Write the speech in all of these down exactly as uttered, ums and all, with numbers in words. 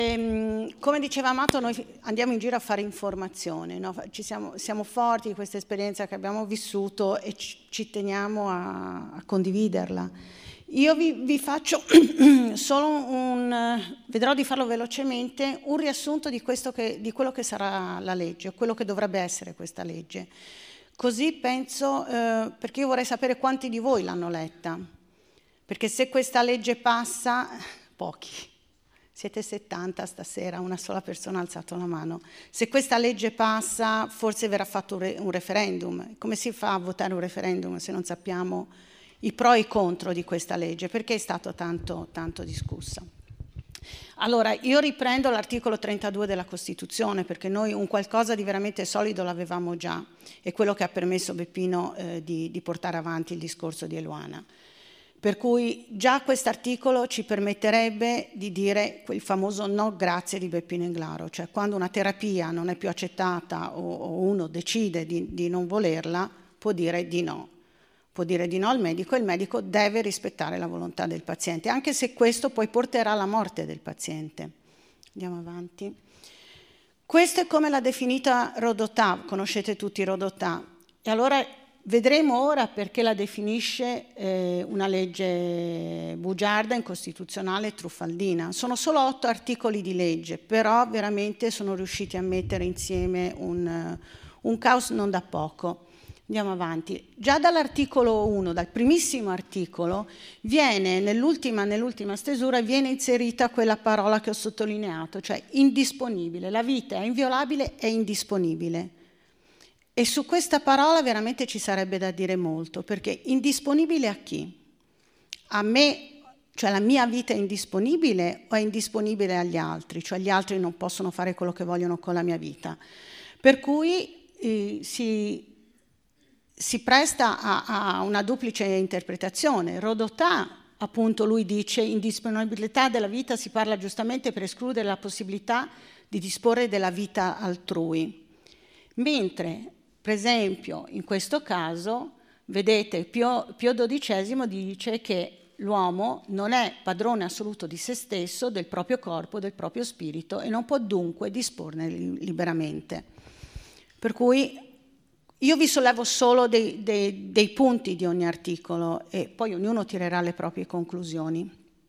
Ehm, come diceva Amato, noi andiamo in giro a fare informazione, no? Ci siamo, siamo forti di questa esperienza che abbiamo vissuto e ci, ci teniamo a, a condividerla. Io vi, vi faccio solo un, vedrò di farlo velocemente, un riassunto di, questo che, di quello che sarà la legge, quello che dovrebbe essere questa legge. Così penso, eh, perché io vorrei sapere quanti di voi l'hanno letta, perché se questa legge passa, pochi, siete settanta stasera, una sola persona ha alzato la mano. Se questa legge passa, forse verrà fatto un, re, un referendum. Come si fa a votare un referendum se non sappiamo i pro e i contro di questa legge? Perché è stata tanto, tanto discussa. Allora, io riprendo l'articolo trentadue della Costituzione, perché noi un qualcosa di veramente solido l'avevamo già, è quello che ha permesso Beppino eh, di, di portare avanti il discorso di Eluana. Per cui già quest'articolo ci permetterebbe di dire quel famoso no grazie di Beppino Englaro, cioè quando una terapia non è più accettata o, o uno decide di, di non volerla, può dire di no. Può dire di no al medico e il medico deve rispettare la volontà del paziente, anche se questo poi porterà alla morte del paziente. Andiamo avanti. Questo è come l'ha definita Rodotà, conoscete tutti Rodotà. E allora vedremo ora perché la definisce eh, una legge bugiarda, incostituzionale e truffaldina. Sono solo otto articoli di legge, però veramente sono riusciti a mettere insieme un, un caos non da poco. Andiamo avanti. Già dall'articolo uno, dal primissimo articolo, viene nell'ultima, nell'ultima stesura, viene inserita quella parola che ho sottolineato, cioè indisponibile. La vita è inviolabile e indisponibile. E su questa parola veramente ci sarebbe da dire molto, perché indisponibile a chi? A me, cioè la mia vita è indisponibile o è indisponibile agli altri? Cioè gli altri non possono fare quello che vogliono con la mia vita. Per cui eh, si... si presta a, a una duplice interpretazione. Rodotà, appunto, lui dice indisponibilità della vita, si parla giustamente per escludere la possibilità di disporre della vita altrui. Mentre, per esempio, in questo caso, vedete, Pio, Pio dodicesimo dice che l'uomo non è padrone assoluto di se stesso, del proprio corpo, del proprio spirito e non può dunque disporne liberamente. Per cui io vi sollevo solo dei, dei, dei punti di ogni articolo e poi ognuno tirerà le proprie conclusioni.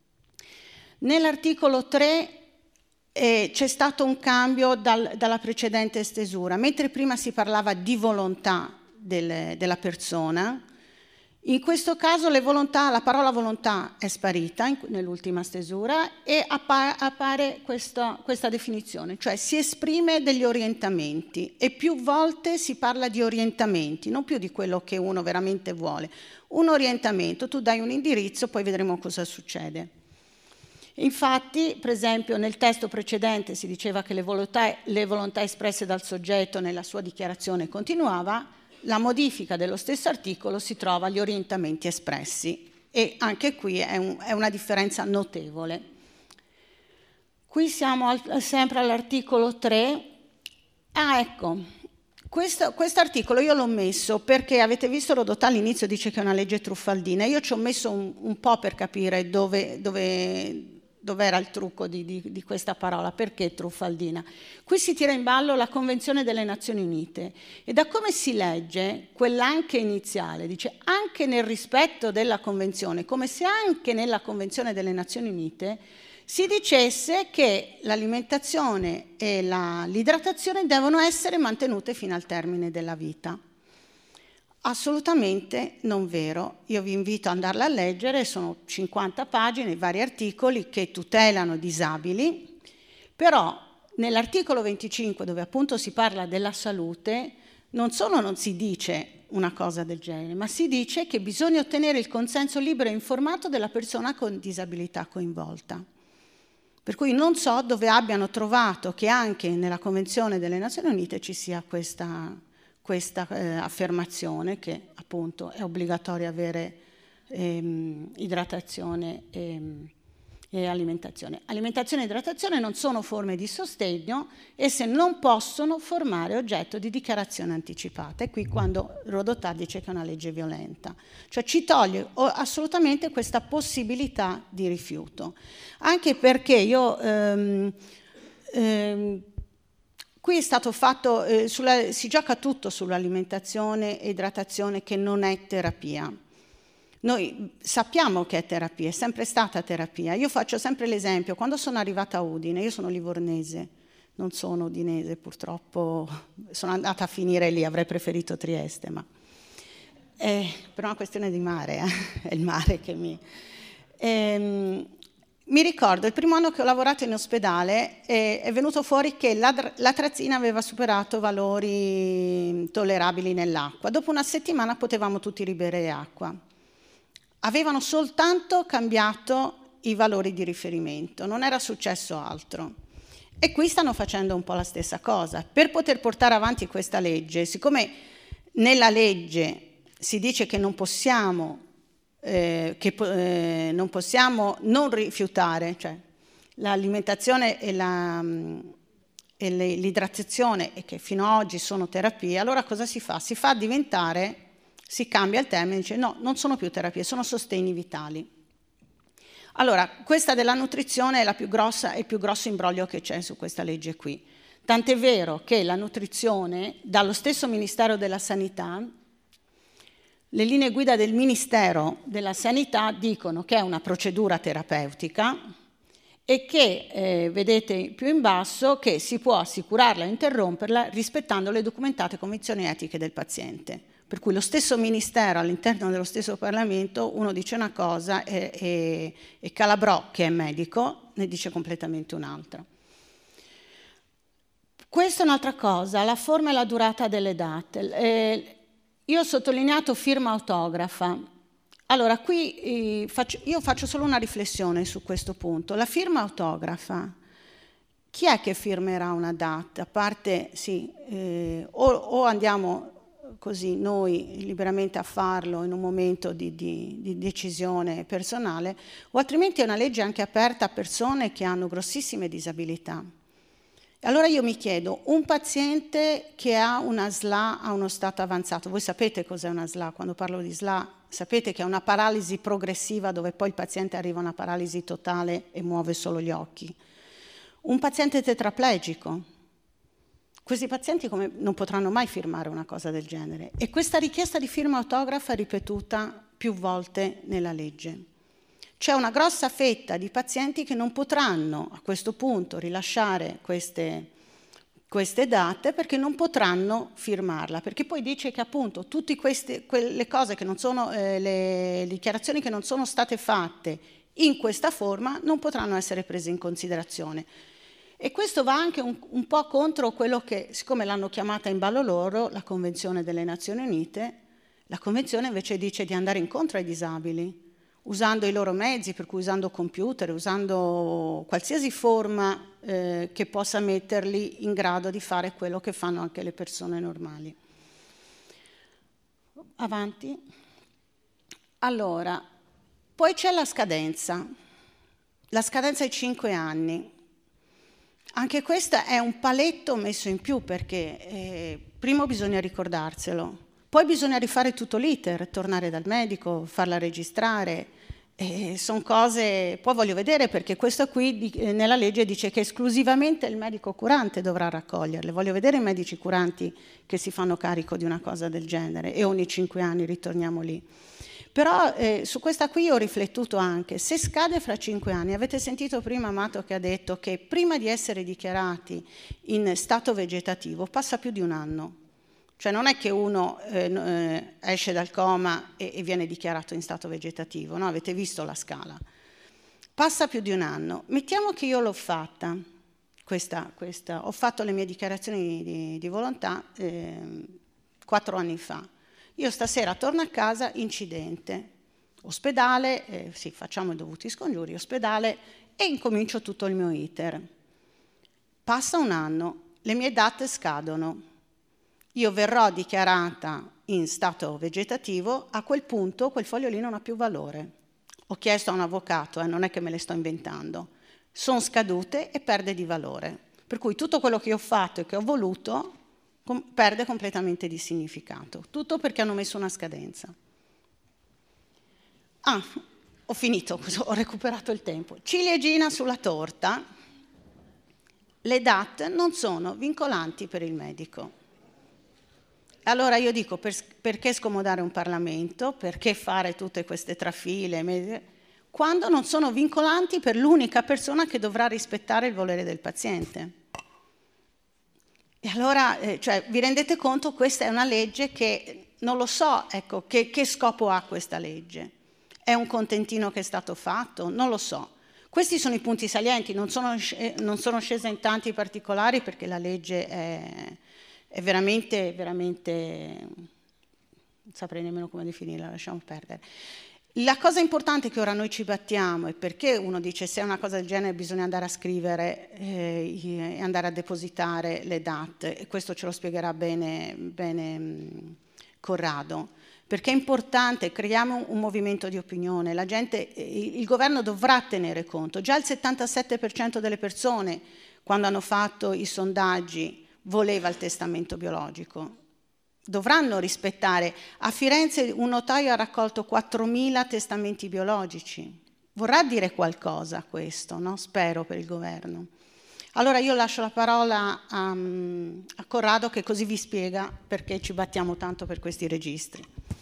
Nell'articolo tre eh, c'è stato un cambio dal, dalla precedente stesura. Mentre prima si parlava di volontà del, della persona, in questo caso le volontà, la parola volontà è sparita in, nell'ultima stesura e appare, appare questa, questa definizione, cioè si esprime degli orientamenti e più volte si parla di orientamenti, non più di quello che uno veramente vuole. Un orientamento, tu dai un indirizzo, poi vedremo cosa succede. Infatti, per esempio, nel testo precedente si diceva che le volontà, le volontà espresse dal soggetto nella sua dichiarazione continuava. La modifica dello stesso articolo si trova agli orientamenti espressi e anche qui è, un, è una differenza notevole. Qui siamo al, sempre all'articolo tre. Ah, ecco, questo articolo io l'ho messo perché avete visto Rodotà all'inizio dice che è una legge truffaldina. Io ci ho messo un, un po' per capire dove... dove dov'era il trucco di, di, di questa parola, perché truffaldina? Qui si tira in ballo la Convenzione delle Nazioni Unite e da come si legge, quell'anche iniziale, dice anche nel rispetto della Convenzione, come se anche nella Convenzione delle Nazioni Unite si dicesse che l'alimentazione e la, l'idratazione devono essere mantenute fino al termine della vita. Assolutamente non vero. Io vi invito ad andarla a leggere, sono cinquanta pagine, vari articoli che tutelano i disabili, però nell'articolo venticinque, dove appunto si parla della salute, non solo non si dice una cosa del genere, ma si dice che bisogna ottenere il consenso libero e informato della persona con disabilità coinvolta. Per cui non so dove abbiano trovato che anche nella Convenzione delle Nazioni Unite ci sia questa... questa eh, affermazione che appunto è obbligatorio avere ehm, idratazione e, e alimentazione. Alimentazione e idratazione non sono forme di sostegno, esse non possono formare oggetto di dichiarazione anticipata. E qui quando Rodotà dice che è una legge violenta, cioè ci toglie assolutamente questa possibilità di rifiuto. Anche perché io ehm, ehm, qui è stato fatto, eh, sulla, si gioca tutto sull'alimentazione e idratazione, che non è terapia. Noi sappiamo che è terapia, è sempre stata terapia. Io faccio sempre l'esempio, quando sono arrivata a Udine, io sono livornese, non sono udinese purtroppo, sono andata a finire lì, avrei preferito Trieste, ma eh, per una questione di mare, eh, è il mare che mi... Ehm, mi ricordo il primo anno che ho lavorato in ospedale, eh, è venuto fuori che l'atrazina aveva superato valori tollerabili nell'acqua. Dopo una settimana potevamo tutti ribere acqua. Avevano soltanto cambiato i valori di riferimento, non era successo altro. E qui stanno facendo un po' la stessa cosa. Per poter portare avanti questa legge, siccome nella legge si dice che non possiamo, eh, che, eh, non, possiamo non rifiutare, cioè l'alimentazione e la, e le, l'idratazione, e che fino ad oggi sono terapie, allora cosa si fa? Si fa diventare... Si cambia il termine, dice no, non sono più terapie, sono sostegni vitali. Allora, questa della nutrizione è la più grossa, è il più grosso imbroglio che c'è su questa legge qui. Tant'è vero che la nutrizione, dallo stesso Ministero della Sanità, le linee guida del Ministero della Sanità dicono che è una procedura terapeutica e che, eh, vedete più in basso, che si può assicurarla o interromperla rispettando le documentate convenzioni etiche del paziente. Per cui lo stesso Ministero, all'interno dello stesso Parlamento, uno dice una cosa e, e, e Calabrò, che è medico, ne dice completamente un'altra. Questa è un'altra cosa, la forma e la durata delle date. Eh, io ho sottolineato firma autografa. Allora, qui eh, faccio, io faccio solo una riflessione su questo punto. La firma autografa, chi è che firmerà una data? A parte, sì, eh, o, o andiamo... così noi liberamente a farlo in un momento di, di, di decisione personale, o altrimenti è una legge anche aperta a persone che hanno grossissime disabilità. E allora io mi chiedo, un paziente che ha una S L A a uno stato avanzato, voi sapete cos'è una S L A? Quando parlo di S L A sapete che è una paralisi progressiva dove poi il paziente arriva a una paralisi totale e muove solo gli occhi. Un paziente tetraplegico, questi pazienti come, non potranno mai firmare una cosa del genere, e questa richiesta di firma autografa è ripetuta più volte nella legge. C'è una grossa fetta di pazienti che non potranno a questo punto rilasciare queste, queste date perché non potranno firmarla, perché poi dice che appunto tutte queste quelle cose che non sono, eh, le dichiarazioni che non sono state fatte in questa forma non potranno essere prese in considerazione. E questo va anche un, un po' contro quello che, siccome l'hanno chiamata in ballo loro, la Convenzione delle Nazioni Unite, la Convenzione invece dice di andare incontro ai disabili, usando i loro mezzi, per cui usando computer, usando qualsiasi forma eh, che possa metterli in grado di fare quello che fanno anche le persone normali. Avanti. Allora, poi c'è la scadenza, la scadenza ai cinque anni. Anche questo è un paletto messo in più perché eh, prima bisogna ricordarselo, poi bisogna rifare tutto l'iter, tornare dal medico, farla registrare, eh, sono cose, poi voglio vedere perché questo qui di, eh, nella legge dice che esclusivamente il medico curante dovrà raccoglierle, voglio vedere i medici curanti che si fanno carico di una cosa del genere e ogni cinque anni ritorniamo lì. Però eh, su questa qui ho riflettuto anche, se scade fra cinque anni, avete sentito prima Amato che ha detto che prima di essere dichiarati in stato vegetativo passa più di un anno, cioè non è che uno eh, esce dal coma e, e viene dichiarato in stato vegetativo, no? Avete visto la scala, passa più di un anno. Mettiamo che io l'ho fatta, questa, questa, ho fatto le mie dichiarazioni di, di volontà eh, quattro anni fa. Io stasera torno a casa, incidente, ospedale, eh, sì, facciamo i dovuti scongiuri, ospedale, e incomincio tutto il mio iter. Passa un anno, le mie date scadono, io verrò dichiarata in stato vegetativo, a quel punto quel foglio lì non ha più valore. Ho chiesto a un avvocato, eh, non è che me le sto inventando, sono scadute e perde di valore. Per cui tutto quello che ho fatto e che ho voluto perde completamente di significato, tutto perché hanno messo una scadenza. Ah, ho finito, ho recuperato il tempo. Ciliegina sulla torta, le D A T non sono vincolanti per il medico. Allora io dico, per, perché scomodare un Parlamento? Perché fare tutte queste trafile? Quando non sono vincolanti per l'unica persona che dovrà rispettare il volere del paziente. E allora, eh, cioè, vi rendete conto, questa è una legge che, non lo so, ecco, che, che scopo ha questa legge? È un contentino che è stato fatto? Non lo so. Questi sono i punti salienti, non sono, non sono scesa in tanti particolari perché la legge è, è veramente, veramente, non saprei nemmeno come definirla, lasciamo perdere. La cosa importante che ora noi ci battiamo è perché uno dice se è una cosa del genere bisogna andare a scrivere eh, e andare a depositare le D A T, e questo ce lo spiegherà bene, bene mh, Corrado. Perché è importante, creiamo un movimento di opinione, la gente, il governo dovrà tenere conto. Già il settantasette per cento delle persone, quando hanno fatto i sondaggi, voleva il testamento biologico. Dovranno rispettare. A Firenze un notaio ha raccolto quattromila testamenti biologici. Vorrà dire qualcosa questo, no? Spero, per il governo. Allora io lascio la parola a, a Corrado che così vi spiega perché ci battiamo tanto per questi registri.